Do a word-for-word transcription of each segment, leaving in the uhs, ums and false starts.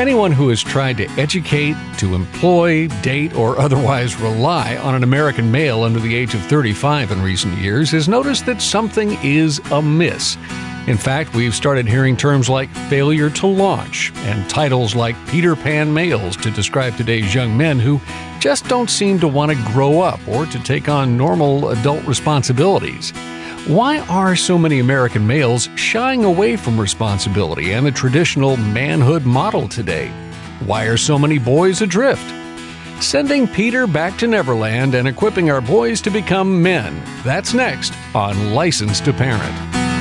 Anyone who has tried to educate, to employ, date, or otherwise rely on an American male under the age of thirty-five in recent years has noticed that something is amiss. In fact, we've started hearing terms like failure to launch and titles like Peter Pan males to describe today's young men who just don't seem to want to grow up or to take on normal adult responsibilities. Why are so many American males shying away from responsibility and the traditional manhood model today? Why are so many boys adrift? Sending Peter back to Neverland and equipping our boys to become men. That's next on License to Parent.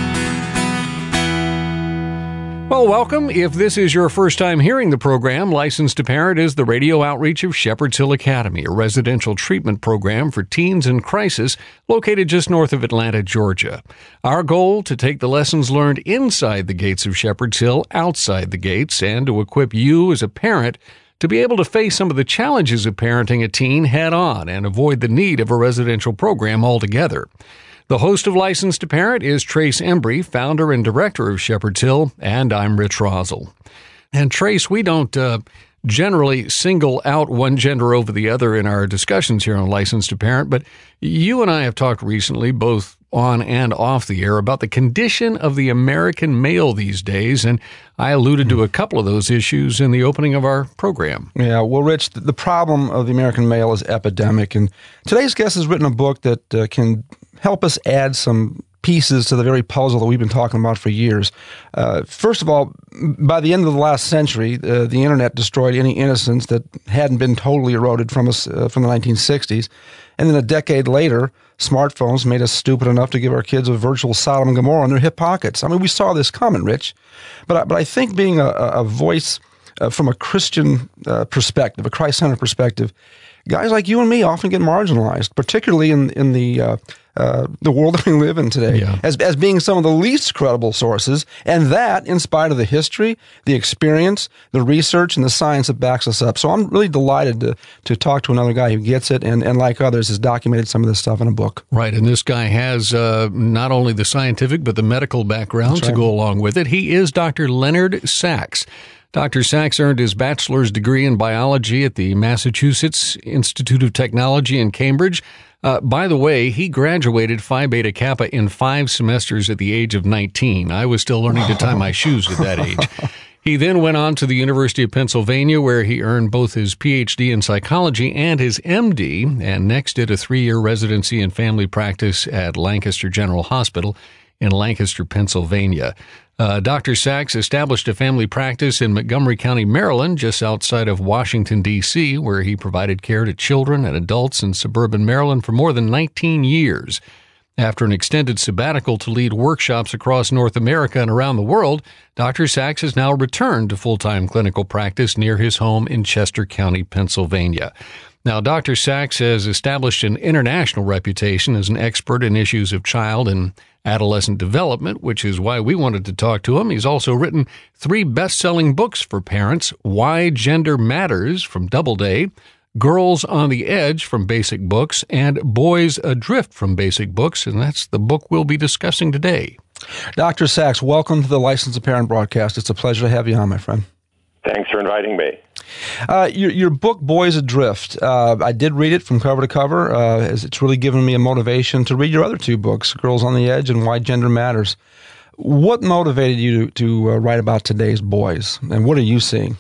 Well, welcome. If this is your first time hearing the program, License to Parent is the radio outreach of Shepherd's Hill Academy, a residential treatment program for teens in crisis located just north of Atlanta, Georgia. Our goal, to take the lessons learned inside the gates of Shepherd's Hill outside the gates and to equip you as a parent to be able to face some of the challenges of parenting a teen head on and avoid the need of a residential program altogether. The host of License to Parent is Trace Embry, founder and director of Shepherd's Hill, and I'm Rich Rosell. And Trace, we don't uh, generally single out one gender over the other in our discussions here on License to Parent, but you and I have talked recently, both on and off the air, about the condition of the American male these days, and I alluded to a couple of those issues in the opening of our program. Yeah, well, Rich, the problem of the American male is epidemic, and today's guest has written a book that uh, can help us add some pieces to the very puzzle that we've been talking about for years. Uh, first of all, by the end of the last century, uh, the internet destroyed any innocence that hadn't been totally eroded from us uh, from the nineteen sixties. And then a decade later, smartphones made us stupid enough to give our kids a virtual Sodom and Gomorrah in their hip pockets. I mean, we saw this coming, Rich. But I, but I think being a, a voice uh, from a Christian uh, perspective, a Christ-centered perspective, guys like you and me often get marginalized, particularly in in the uh, uh, the world that we live in today, yeah. as as being some of the least credible sources, and that in spite of the history, the experience, the research, and the science that backs us up. So I'm really delighted to to talk to another guy who gets it, and, and like others, has documented some of this stuff in a book. Right, and this guy has uh, not only the scientific, but the medical background That's to right. go along with it. He is Doctor Leonard Sax. Doctor Sax earned his bachelor's degree in biology at the Massachusetts Institute of Technology in Cambridge. Uh, by the way, he graduated Phi Beta Kappa in five semesters at the age of nineteen. I was still learning to tie my shoes at that age. He then went on to the University of Pennsylvania, where he earned both his P H D in psychology and his M D, and next did a three-year residency in family practice at Lancaster General Hospital in Lancaster, Pennsylvania. Uh, Doctor Sax established a family practice in Montgomery County, Maryland, just outside of Washington, D C, where he provided care to children and adults in suburban Maryland for more than nineteen years. After an extended sabbatical to lead workshops across North America and around the world, Doctor Sax has now returned to full-time clinical practice near his home in Chester County, Pennsylvania. Now, Doctor Sax has established an international reputation as an expert in issues of child and adolescent development, which is why we wanted to talk to him. He's also written three best-selling books for parents: Why Gender Matters from Doubleday, Girls on the Edge from Basic Books, and Boys Adrift from Basic Books, and that's the book we'll be discussing today. Doctor Sax, welcome to the License to Parent broadcast. It's a pleasure to have you on, my friend. Thanks for inviting me. Uh, your, your book, Boys Adrift, uh, I did read it from cover to cover. Uh, it's really given me a motivation to read your other two books, Girls on the Edge and Why Gender Matters. What motivated you to, to uh, write about today's boys, and what are you seeing?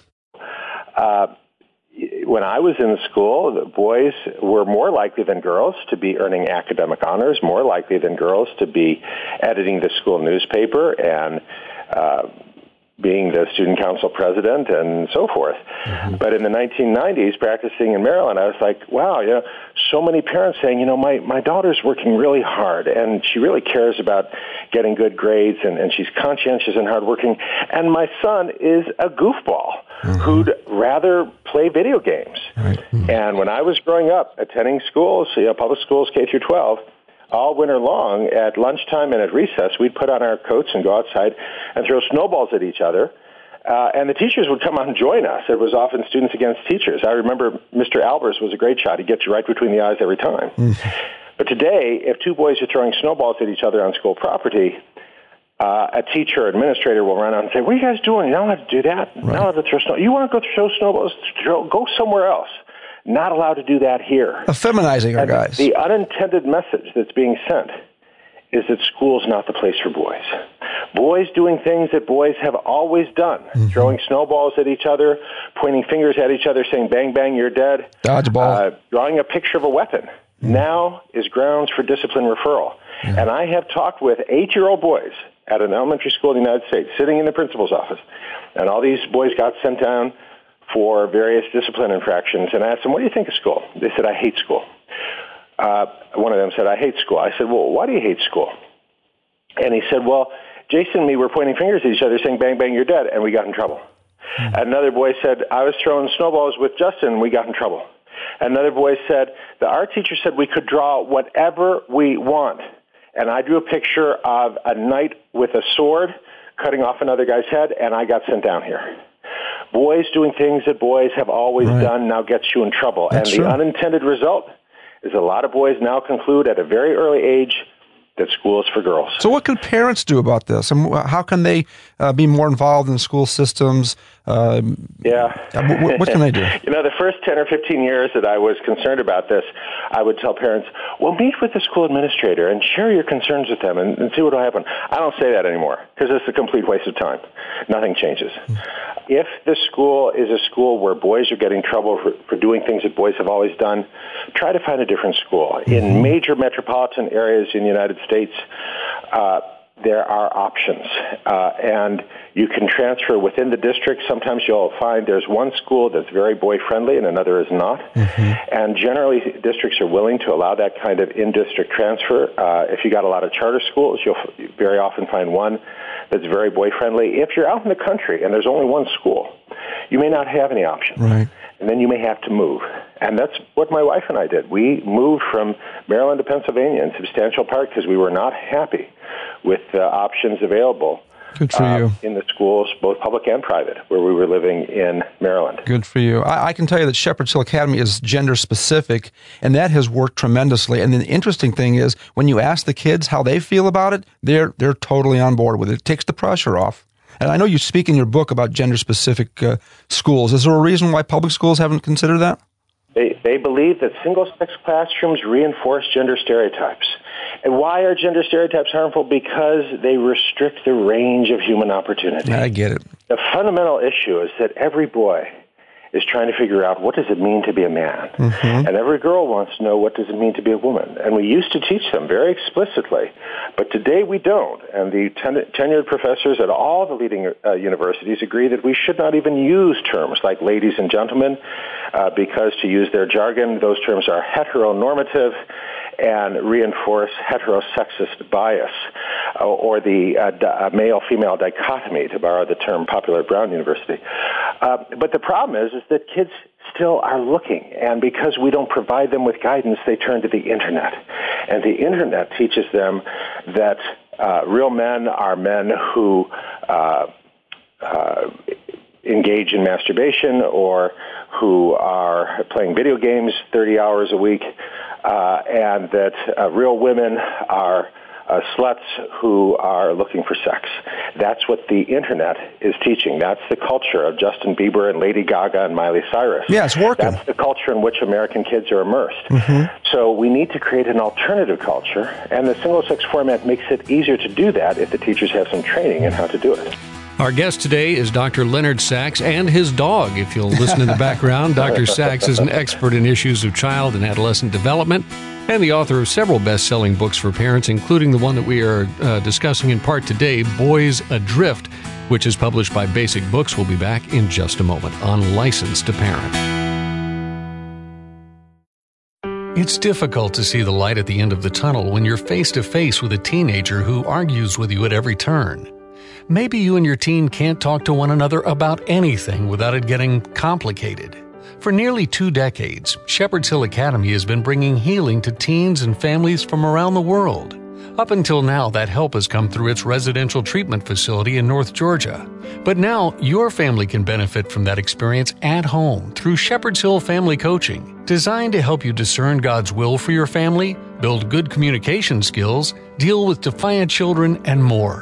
Uh, when I was in school, the boys were more likely than girls to be earning academic honors, more likely than girls to be editing the school newspaper and uh being the student council president and so forth. Mm-hmm. But in the nineteen nineties, practicing in Maryland, I was like, wow, you know, so many parents saying, you know, my, my daughter's working really hard, and she really cares about getting good grades, and, and she's conscientious and hardworking, and my son is a goofball mm-hmm. who'd rather play video games. Right. Mm-hmm. And when I was growing up, attending schools, you know, public schools, K through twelve, all winter long, at lunchtime and at recess, we'd put on our coats and go outside and throw snowballs at each other. Uh, and the teachers would come out and join us. It was often students against teachers. I remember Mister Albers was a great shot. He'd get you right between the eyes every time. Mm. But today, if two boys are throwing snowballs at each other on school property, uh, a teacher or administrator will run out and say, what are you guys doing? You don't have to do that. Right. Not allowed to throw snow. You want to go throw snowballs? Go somewhere else. Not allowed to do that here. Effeminizing our and guys. The unintended message that's being sent is that school's not the place for boys. Boys doing things that boys have always done, mm-hmm. throwing snowballs at each other, pointing fingers at each other, saying, bang, bang, you're dead. Dodgeball. Uh, drawing a picture of a weapon mm-hmm. now is grounds for discipline referral. Mm-hmm. And I have talked with eight-year-old boys at an elementary school in the United States, sitting in the principal's office, and all these boys got sent down for various discipline infractions. And I asked them, what do you think of school? They said, I hate school. Uh, one of them said, I hate school. I said, well, why do you hate school? And he said, well, Jason and me were pointing fingers at each other saying, bang, bang, you're dead, and we got in trouble. Mm-hmm. Another boy said, I was throwing snowballs with Justin, and we got in trouble. Another boy said, the art teacher said we could draw whatever we want. And I drew a picture of a knight with a sword cutting off another guy's head, and I got sent down here. Boys doing things that boys have always right. done now gets you in trouble. That's and the true. unintended result is a lot of boys now conclude at a very early age that school is for girls. So what can parents do about this? And how can they uh, be more involved in school systems? Uh, yeah. what, what can they do? You know, the first ten or fifteen years that I was concerned about this, I would tell parents, well, meet with the school administrator and share your concerns with them and, and see what will happen. I don't say that anymore because it's a complete waste of time. Nothing changes. Mm-hmm. If the school is a school where boys are getting trouble for, for doing things that boys have always done, try to find a different school. Mm-hmm. In major metropolitan areas in the United States, uh, there are options, uh, and you can transfer within the district. Sometimes you'll find there's one school that's very boy-friendly and another is not, mm-hmm. and generally districts are willing to allow that kind of in-district transfer. Uh, if you got a lot of charter schools, you'll f- very often find one that's very boy-friendly. If you're out in the country and there's only one school, you may not have any options. Right. And then you may have to move. And that's what my wife and I did. We moved from Maryland to Pennsylvania in substantial part because we were not happy with the options available. Good for uh, you. In the schools, both public and private, where we were living in Maryland. Good for you. I, I can tell you that Shepherd's Hill Academy is gender specific, and that has worked tremendously. And the interesting thing is, when you ask the kids how they feel about it, they're they're totally on board with it. It takes the pressure off. And I know you speak in your book about gender-specific uh, schools. Is there a reason why public schools haven't considered that? They, they believe that single-sex classrooms reinforce gender stereotypes. And why are gender stereotypes harmful? Because they restrict the range of human opportunity. I get it. The fundamental issue is that every boy is trying to figure out what does it mean to be a man. Mm-hmm. And every girl wants to know what does it mean to be a woman. And we used to teach them very explicitly, but today we don't. And the ten- tenured professors at all the leading uh, universities agree that we should not even use terms like ladies and gentlemen, uh, because to use their jargon, those terms are heteronormative and reinforce heterosexist bias, uh, or the uh, d- uh, male-female dichotomy, to borrow the term popular at Brown University. Uh, but the problem is, is that kids still are looking, and because we don't provide them with guidance, they turn to the Internet. And the Internet teaches them that uh, real men are men who uh, uh, engage in masturbation or who are playing video games thirty hours a week, uh, and that uh, real women are uh, sluts who are looking for sex. That's what the Internet is teaching. That's the culture of Justin Bieber and Lady Gaga and Miley Cyrus. Yeah, it's working. That's the culture in which American kids are immersed. Mm-hmm. So we need to create an alternative culture, and the single-sex format makes it easier to do that if the teachers have some training in how to do it. Our guest today is Doctor Leonard Sax and his dog. If you'll listen in the background, Doctor Sax is an expert in issues of child and adolescent development and the author of several best-selling books for parents, including the one that we are uh, discussing in part today, Boys Adrift, which is published by Basic Books. We'll be back in just a moment on License to Parent. It's difficult to see the light at the end of the tunnel when you're face-to-face with a teenager who argues with you at every turn. Maybe you and your teen can't talk to one another about anything without it getting complicated. For nearly two decades, Shepherd's Hill Academy has been bringing healing to teens and families from around the world. Up until now, that help has come through its residential treatment facility in North Georgia. But now, your family can benefit from that experience at home through Shepherd's Hill Family Coaching, designed to help you discern God's will for your family, build good communication skills, deal with defiant children, and more.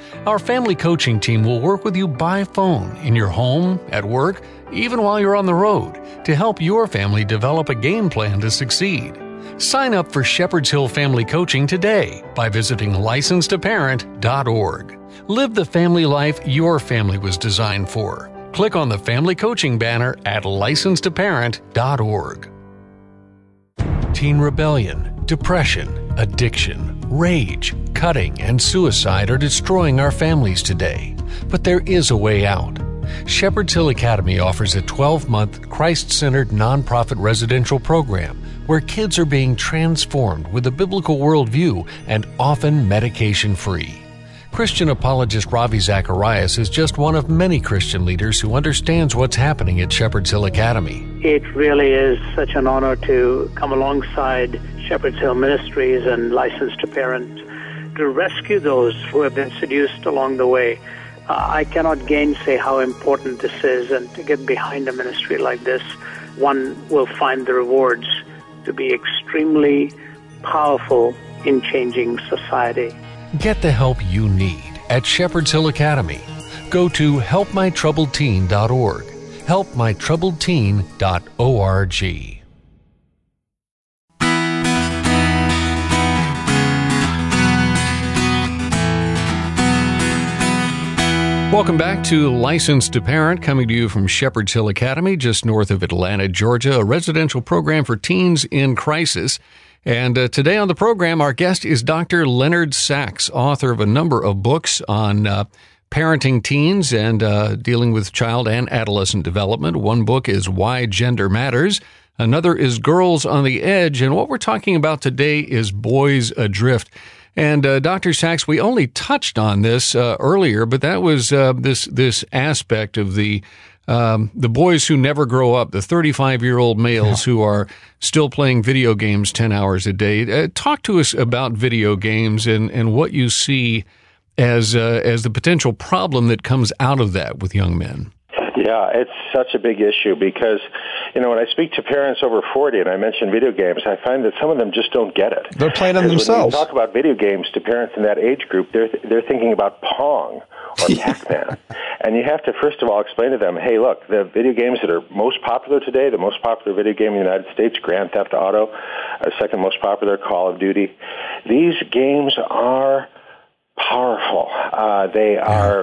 Our family coaching team will work with you by phone, in your home, at work, even while you're on the road, to help your family develop a game plan to succeed. Sign up for Shepherd's Hill Family Coaching today by visiting licensed a parent dot org. Live the family life your family was designed for. Click on the Family Coaching banner at licensed a parent dot org. Teen rebellion, depression, addiction, rage, cutting, and suicide are destroying our families today. But there is a way out. Shepherd's Hill Academy offers a twelve-month, Christ-centered nonprofit residential program where kids are being transformed with a biblical worldview and often medication-free. Christian apologist Ravi Zacharias is just one of many Christian leaders who understands what's happening at Shepherd's Hill Academy. It really is such an honor to come alongside Shepherd's Hill Ministries and Licensed to Parent to rescue those who have been seduced along the way. Uh, I cannot gainsay how important this is, and to get behind a ministry like this, one will find the rewards to be extremely powerful in changing society. Get the help you need at Shepherd's Hill Academy. Go to help my troubled teen dot org. help my troubled teen dot org. Welcome back to Licensed to Parent, coming to you from Shepherd's Hill Academy, just north of Atlanta, Georgia, a residential program for teens in crisis. And uh, today on the program, our guest is Doctor Leonard Sax, author of a number of books on uh, parenting teens and uh, dealing with child and adolescent development. One book is Why Gender Matters. Another is Girls on the Edge. And what we're talking about today is Boys Adrift. And uh, Doctor Sax, we only touched on this uh, earlier, but that was uh, this this aspect of the um, the boys who never grow up, the thirty-five-year-old males yeah. who are still playing video games ten hours a day. Uh, talk to us about video games and, and what you see as uh, as the potential problem that comes out of that with young men. Yeah, it's such a big issue because, you know, when I speak to parents over forty and I mention video games, I find that some of them just don't get it. They're playing them themselves. When you talk about video games to parents in that age group, they're they're thinking about Pong or Pac-Man. And you have to, first of all, explain to them, hey, look, the video games that are most popular today, the most popular video game in the United States, Grand Theft Auto, uh, second most popular, Call of Duty. These games are powerful. Uh, they are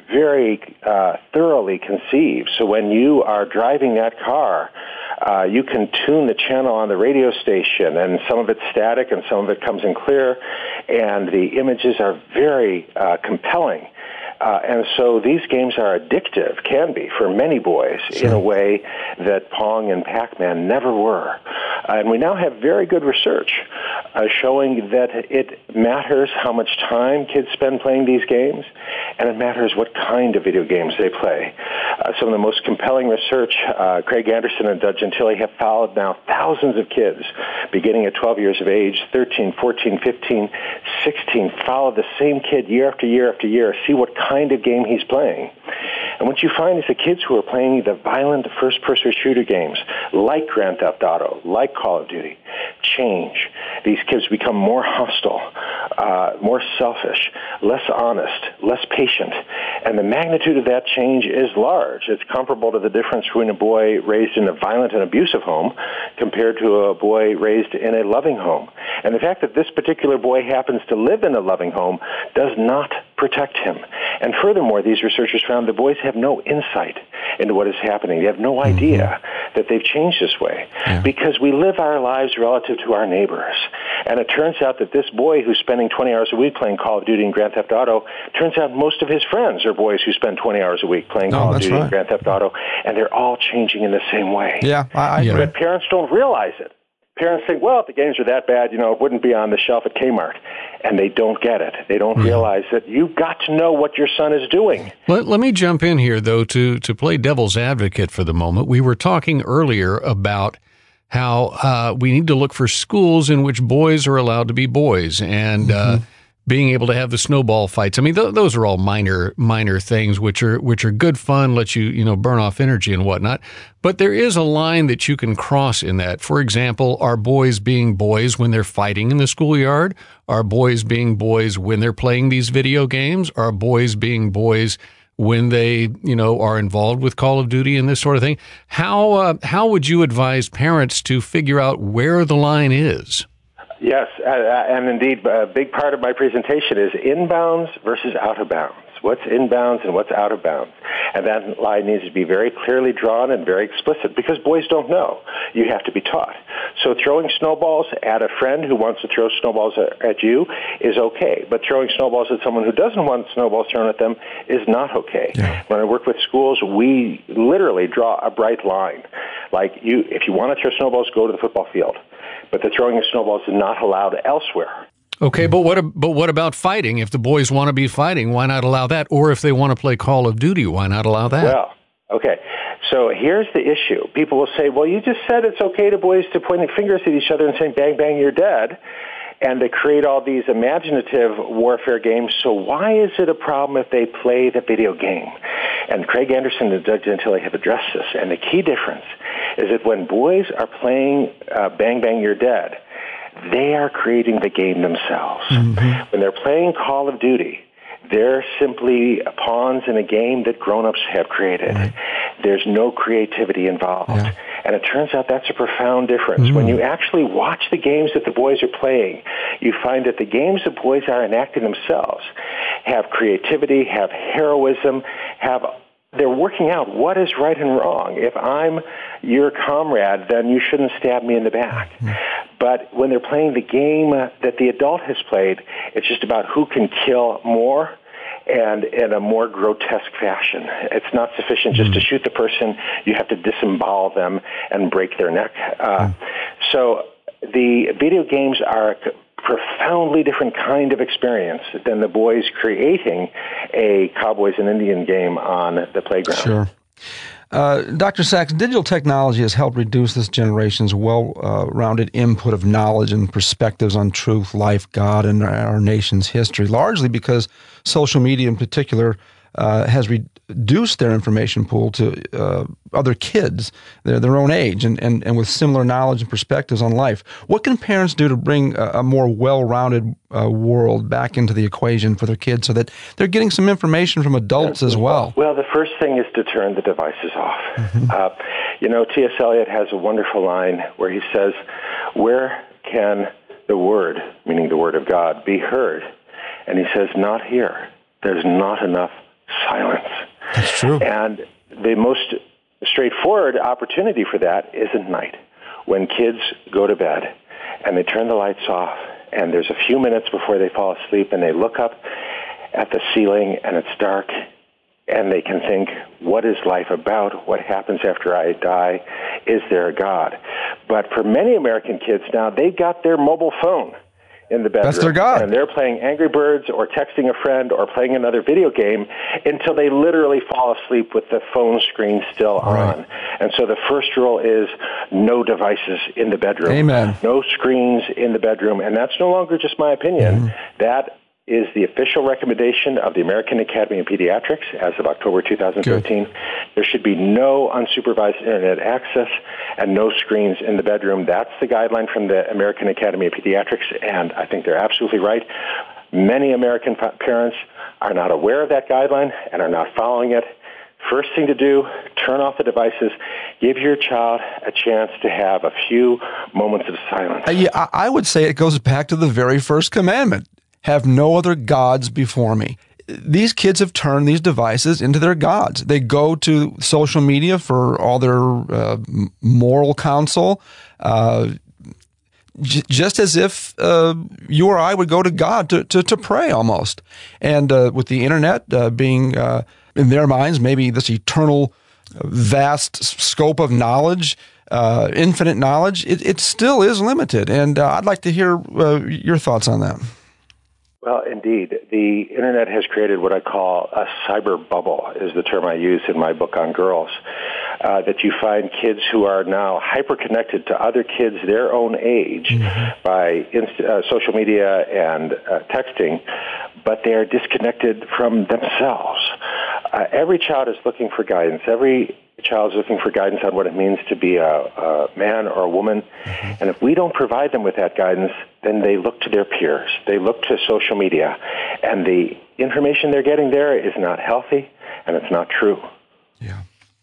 very uh, thoroughly conceived. So when you are driving that car, uh, you can tune the channel on the radio station, and some of it's static and some of it comes in clear, and the images are very uh, compelling. Uh, and so these games are addictive, can be, for many boys sure. in a way that Pong and Pac-Man never were. Uh, and we now have very good research uh, showing that it matters how much time kids spend playing these games, and it matters what kind of video games they play. Uh, some of the most compelling research, uh, Craig Anderson and Doug Gentile have followed now thousands of kids beginning at twelve years of age, thirteen, fourteen, fifteen, sixteen, follow the same kid year after year after year, see what kind of game he's playing. And what you find is the kids who are playing the violent first-person shooter games, like Grand Theft Auto, like Call of Duty, change. These kids become more hostile, uh, more selfish, less honest, less patient. And the magnitude of that change is large. It's comparable to the difference between a boy raised in a violent and abusive home compared to a boy raised in a loving home. And the fact that this particular boy happens to live in a loving home does not protect him. And furthermore, these researchers found the boys have no insight into what is happening. They have no idea mm-hmm. that they've changed this way yeah. because we live our lives relative to our neighbors. And it turns out that this boy who's spending twenty hours a week playing Call of Duty and Grand Theft Auto, turns out most of his friends are boys who spend twenty hours a week playing oh, Call of Duty right. and Grand Theft Auto, and they're all changing in the same way. Yeah, I, I yeah. agree. But parents don't realize it. Parents think, well, if the games are that bad, you know, it wouldn't be on the shelf at Kmart. And they don't get it. They don't realize that you've got to know what your son is doing. Let, let me jump in here, though, to, to play devil's advocate for the moment. We were talking earlier about how uh, we need to look for schools in which boys are allowed to be boys. And mm-hmm. uh, being able to have the snowball fights. I mean, th- those are all minor, minor things, which are, which are good fun, let you, you know, burn off energy and whatnot. But there is a line that you can cross in that. For example, are boys being boys when they're fighting in the schoolyard? Are boys being boys when they're playing these video games? Are boys being boys when they, you know, are involved with Call of Duty and this sort of thing? How, uh, how would you advise parents to figure out where the line is? Yes, uh, and indeed, a big part of my presentation is inbounds versus out of bounds. What's inbounds and what's out of bounds. And that line needs to be very clearly drawn and very explicit because boys don't know. You have to be taught. So throwing snowballs at a friend who wants to throw snowballs at you is okay, but throwing snowballs at someone who doesn't want snowballs thrown at them is not okay. Yeah. When I work with schools, we literally draw a bright line. Like, you, if you want to throw snowballs, go to the football field. But the throwing of snowballs is not allowed elsewhere. Okay, but what but what about fighting? If the boys want to be fighting, why not allow that? Or if they want to play Call of Duty, why not allow that? Well, okay. So here's the issue. People will say, well, you just said it's okay to boys to point their fingers at each other and saying, bang, bang, you're dead, and to create all these imaginative warfare games. So why is it a problem if they play the video game? And Craig Anderson and Doug Gentile have addressed this. And the key difference is that when boys are playing uh, Bang Bang You're Dead, they are creating the game themselves. Mm-hmm. When they're playing Call of Duty, they're simply pawns in a game that grown-ups have created. Right. There's no creativity involved. Yeah. And it turns out that's a profound difference. Mm-hmm. When you actually watch the games that the boys are playing, you find that the games the boys are enacting themselves have creativity, have heroism, have they're working out what is right and wrong. If I'm your comrade, then you shouldn't stab me in the back. Mm-hmm. But when they're playing the game that the adult has played, it's just about who can kill more and in a more grotesque fashion. It's not sufficient just mm-hmm. to shoot the person. You have to disembowel them and break their neck. Uh, mm-hmm. So the video games are a profoundly different kind of experience than the boys creating a Cowboys and Indian game on the playground. Sure. Uh, Doctor Sachs, digital technology has helped reduce this generation's well-rounded uh, input of knowledge and perspectives on truth, life, God, and our, our nation's history, largely because social media in particular uh, has reduced their information pool to uh, other kids, their, their own age, and, and, and with similar knowledge and perspectives on life. What can parents do to bring a, a more well-rounded uh, world back into the equation for their kids so that they're getting some information from adults as well? Well, the first thing is to turn the devices off. Mm-hmm. Uh, you know, T S. Eliot has a wonderful line where he says, where can the word, meaning the word of God, be heard? And he says, not here. There's not enough silence. That's true. And the most straightforward opportunity for that is at night, when kids go to bed and they turn the lights off, and there's a few minutes before they fall asleep, and they look up at the ceiling and it's dark, and they can think, what is life about? What happens after I die? Is there a God? But for many American kids now, they've got their mobile phone in the bedroom. That's their God. And they're playing Angry Birds or texting a friend or playing another video game until they literally fall asleep with the phone screen still right. on. And so the first rule is no devices in the bedroom. Amen. No screens in the bedroom. And that's no longer just my opinion. Mm-hmm. That is the official recommendation of the American Academy of Pediatrics as of October two thousand thirteen. Good. There should be no unsupervised Internet access and no screens in the bedroom. That's the guideline from the American Academy of Pediatrics, and I think they're absolutely right. Many American parents are not aware of that guideline and are not following it. First thing to do, turn off the devices. Give your child a chance to have a few moments of silence. Uh, yeah, I would say it goes back to the very first commandment. Have no other gods before me. These kids have turned these devices into their gods. They go to social media for all their uh, moral counsel, uh, j- just as if uh, you or I would go to God to, to, to pray almost. And uh, with the internet uh, being, uh, in their minds, maybe this eternal, vast scope of knowledge, uh, infinite knowledge, it, it still is limited. And uh, I'd like to hear uh, your thoughts on that. Well, indeed. The Internet has created what I call a cyber bubble, is the term I use in my book on girls. uh, that you find kids who are now hyper-connected to other kids their own age mm-hmm. by inst- uh, social media and uh, texting, but they are disconnected from themselves. Uh, every child is looking for guidance. Every child is looking for guidance on what it means to be a, a man or a woman. Mm-hmm. And if we don't provide them with that guidance, then they look to their peers. They look to social media. And the information they're getting there is not healthy, and it's not true. Yeah.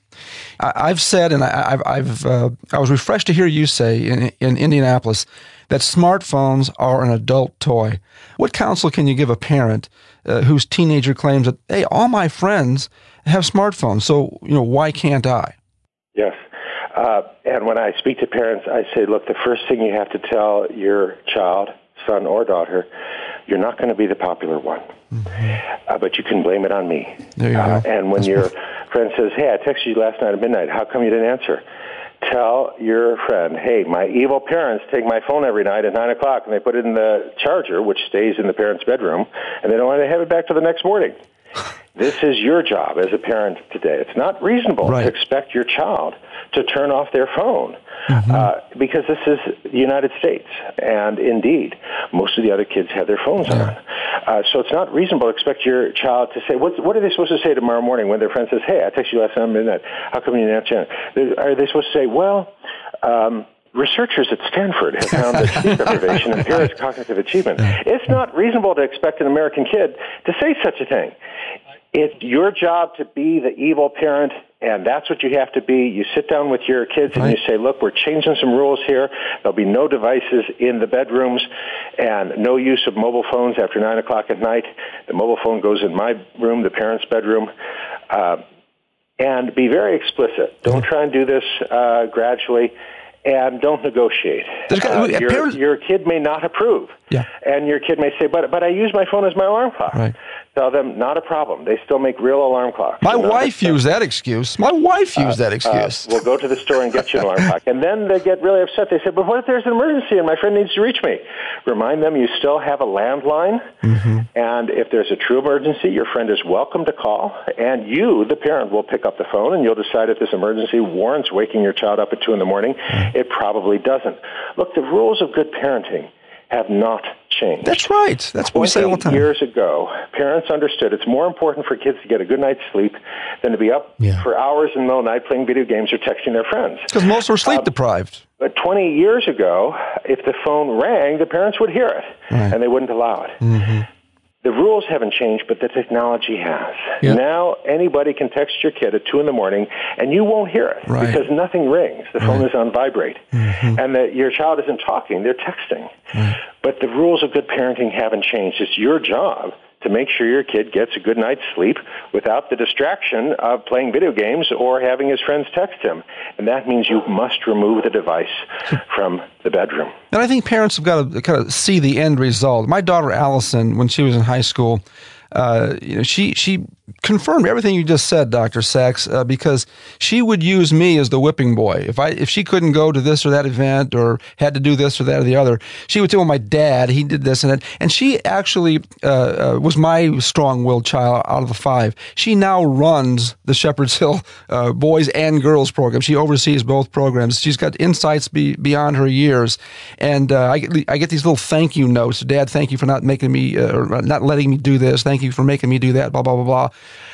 I've said, and I've, I've uh, I was refreshed to hear you say in, in Indianapolis that smartphones are an adult toy. What counsel can you give a parent uh, whose teenager claims that, hey, all my friends have smartphones, so you know why can't I? Yes, uh, and when I speak to parents, I say, look, the first thing you have to tell your child, son or daughter, you're not going to be the popular one, mm-hmm. uh, but you can blame it on me. There you uh, go. And when That's your what... friend says, hey, I texted you last night at midnight, how come you didn't answer? Tell your friend, hey, my evil parents take my phone every night at nine o'clock and they put it in the charger, which stays in the parent's bedroom, and they don't want to have it back till the next morning. This is your job as a parent today. It's not reasonable right. to expect your child to turn off their phone mm-hmm. uh, because this is the United States. And indeed, most of the other kids have their phones yeah. on. Uh, so it's not reasonable to expect your child to say, what, what are they supposed to say tomorrow morning when their friend says, hey, I texted you last night at midnight. How come you didn't answer? Are they supposed to say, well, um, researchers at Stanford have found that sleep deprivation impairs cognitive achievement. Yeah. It's not reasonable to expect an American kid to say such a thing. It's your job to be the evil parent, and that's what you have to be. You sit down with your kids right. and you say, look, we're changing some rules here. There'll be no devices in the bedrooms and no use of mobile phones after nine o'clock at night. The mobile phone goes in my room, the parent's bedroom. Uh, and be very explicit. Don't try and do this uh, gradually. And don't negotiate. Uh, your, parents... your kid may not approve. Yeah. And your kid may say, but but I use my phone as my alarm clock. Right. Tell them, not a problem. They still make real alarm clocks. My so wife used that excuse. My wife used uh, that excuse. Uh, we'll go to the store and get you an alarm clock. And then they get really upset. They say, but what if there's an emergency and my friend needs to reach me? Remind them you still have a landline. Mm-hmm. And if there's a true emergency, your friend is welcome to call. And you, the parent, will pick up the phone and you'll decide if this emergency warrants waking your child up at two in the morning. Mm-hmm. It probably doesn't. Look, the rules of good parenting have not changed. That's right. That's what we say all the time. Years ago, parents understood it's more important for kids to get a good night's sleep than to be up yeah. for hours in the middle of the night playing video games or texting their friends. Because most were sleep um, deprived. But twenty years ago, if the phone rang, the parents would hear it, right. and they wouldn't allow it. Mm-hmm. The rules haven't changed, but the technology has. Yep. Now, anybody can text your kid at two in the morning, and you won't hear it right. because nothing rings. The phone right. is on vibrate. Mm-hmm. And the, your child isn't talking, they're texting. Right. But the rules of good parenting haven't changed. It's your job to make sure your kid gets a good night's sleep without the distraction of playing video games or having his friends text him. And that means you must remove the device from the bedroom. And I think parents have got to kind of see the end result. My daughter Allison, when she was in high school, uh, you know, she she confirmed everything you just said, Doctor Sachs, uh, because she would use me as the whipping boy. If I if she couldn't go to this or that event or had to do this or that or the other, she would say, well, my dad, he did this and that. And she actually uh, uh, was my strong-willed child out of the five. She now runs the Shepherd's Hill uh, boys and girls program. She oversees both programs. She's got insights be, beyond her years. And uh, I, get, I get these little thank you notes. Dad, thank you for not making me, uh, or not letting me do this. Thank you for making me do that, blah, blah, blah, blah.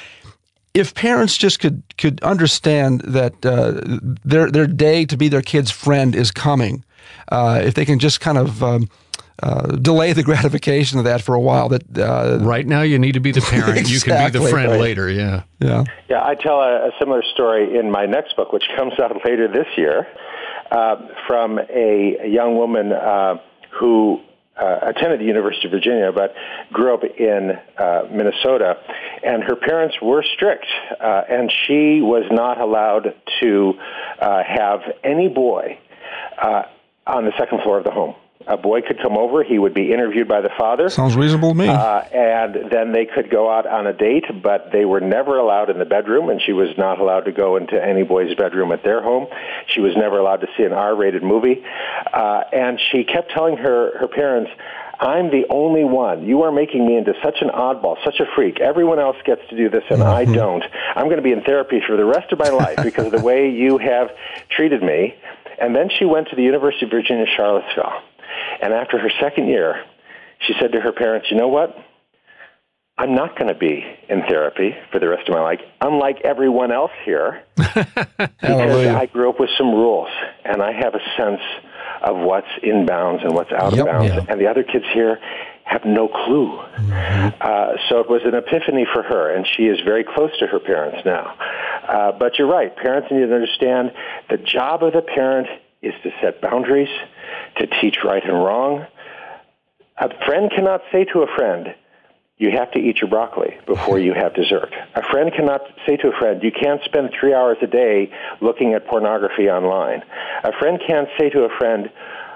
If parents just could could understand that uh, their their day to be their kid's friend is coming, uh, if they can just kind of um, uh, delay the gratification of that for a while, that uh, right now you need to be the parent. Exactly, you can be the friend right. later. Yeah, yeah, yeah. I tell a, a similar story in my next book, which comes out later this year, uh, from a, a young woman uh, who. Uh, attended the University of Virginia, but grew up in uh, Minnesota, and her parents were strict, uh, and she was not allowed to uh, have any boy uh, on the second floor of the home. A boy could come over, he would be interviewed by the father. Sounds reasonable to me. Uh, and then they could go out on a date, but they were never allowed in the bedroom, and she was not allowed to go into any boy's bedroom at their home. She was never allowed to see an R-rated movie. Uh, and she kept telling her, her parents, I'm the only one. You are making me into such an oddball, such a freak. Everyone else gets to do this, and mm-hmm. I don't. I'm going to be in therapy for the rest of my life because of the way you have treated me. And then she went to the University of Virginia, Charlottesville. And after her second year, she said to her parents, you know what? I'm not going to be in therapy for the rest of my life, unlike everyone else here, because I grew up with some rules, and I have a sense of what's in bounds and what's out yep, of bounds, yeah. and the other kids here have no clue. Mm-hmm. Uh, so it was an epiphany for her, and she is very close to her parents now. Uh, but you're right. Parents need to understand the job of the parent is to set boundaries, to teach right and wrong. A friend cannot say to a friend, you have to eat your broccoli before you have dessert. A friend cannot say to a friend, you can't spend three hours a day looking at pornography online. A friend can't say to a friend,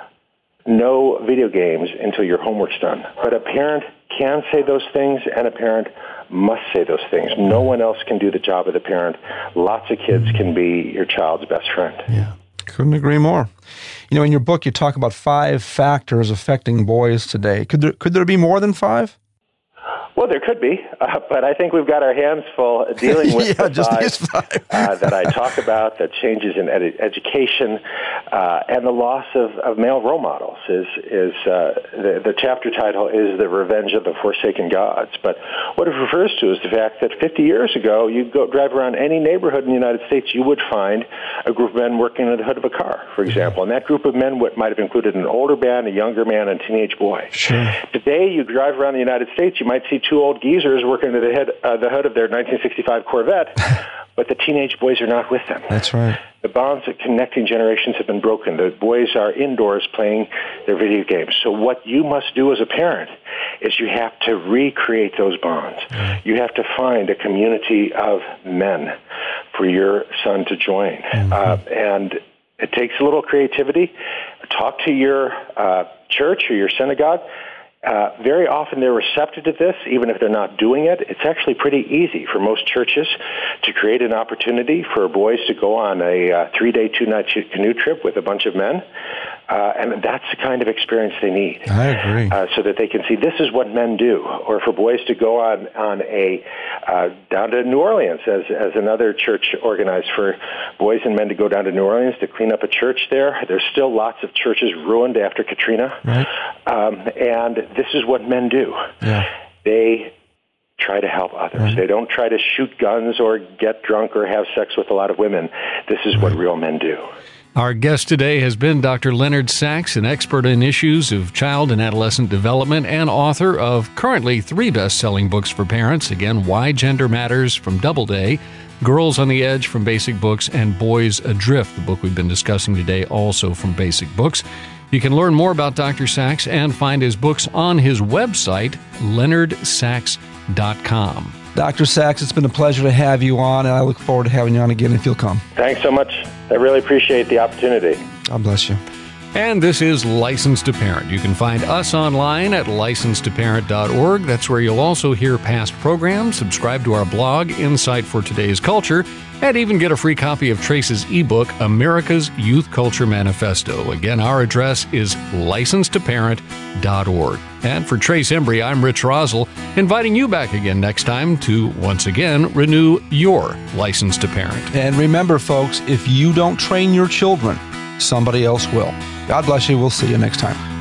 no video games until your homework's done. But a parent can say those things, and a parent must say those things. No one else can do the job of the parent. Lots of kids can be your child's best friend. Yeah, couldn't agree more. You know, in your book, you talk about five factors affecting boys today. Could there, could there be more than five? Well, there could be, uh, but I think we've got our hands full dealing with yeah, the just five, these five. uh, that I talk about, the changes in ed- education, uh, and the loss of, of male role models. Is is uh, the, the chapter title is The Revenge of the Forsaken Gods. But what it refers to is the fact that fifty years ago, you go drive around any neighborhood in the United States, you would find a group of men working under the hood of a car, for example. And that group of men would, might have included an older man, a younger man, and a teenage boy. Sure. Today, you drive around the United States, you might see two old geezers working under the, head, uh, the hood of their nineteen sixty-five Corvette, but the teenage boys are not with them. That's right. The bonds that connecting generations have been broken. The boys are indoors playing their video games. So what you must do as a parent is you have to recreate those bonds. You have to find a community of men for your son to join. Mm-hmm. Uh, and it takes a little creativity. Talk to your uh, church or your synagogue. Uh, very often they're receptive to this, even if they're not doing it. It's actually pretty easy for most churches to create an opportunity for boys to go on a uh, three-day, two-night canoe trip with a bunch of men. Uh, and that's the kind of experience they need. I agree. Uh, so that they can see this is what men do. Or for boys to go on, on a, uh, down to New Orleans, as, as another church organized for boys and men to go down to New Orleans to clean up a church there. There's still lots of churches ruined after Katrina. Right. Um, and this is what men do. Yeah. They try to help others. Right. They don't try to shoot guns or get drunk or have sex with a lot of women. This is right. what real men do. Our guest today has been Doctor Leonard Sax, an expert in issues of child and adolescent development and author of currently three best-selling books for parents. Again, Why Gender Matters from Doubleday, Girls on the Edge from Basic Books, and Boys Adrift, the book we've been discussing today, also from Basic Books. You can learn more about Doctor Sax and find his books on his website, leonard sax dot com. Doctor Sax, it's been a pleasure to have you on, and I look forward to having you on again if you'll come. Thanks so much. I really appreciate the opportunity. God bless you. And this is Licensed to Parent. You can find us online at licensed to parent dot org. That's where you'll also hear past programs, subscribe to our blog, Insight for Today's Culture, and even get a free copy of Trace's ebook, America's Youth Culture Manifesto. Again, our address is licensed to parent dot org. And for Trace Embry, I'm Rich Rosell, inviting you back again next time to, once again, renew your license to parent. And remember, folks, if you don't train your children, somebody else will. God bless you. We'll see you next time.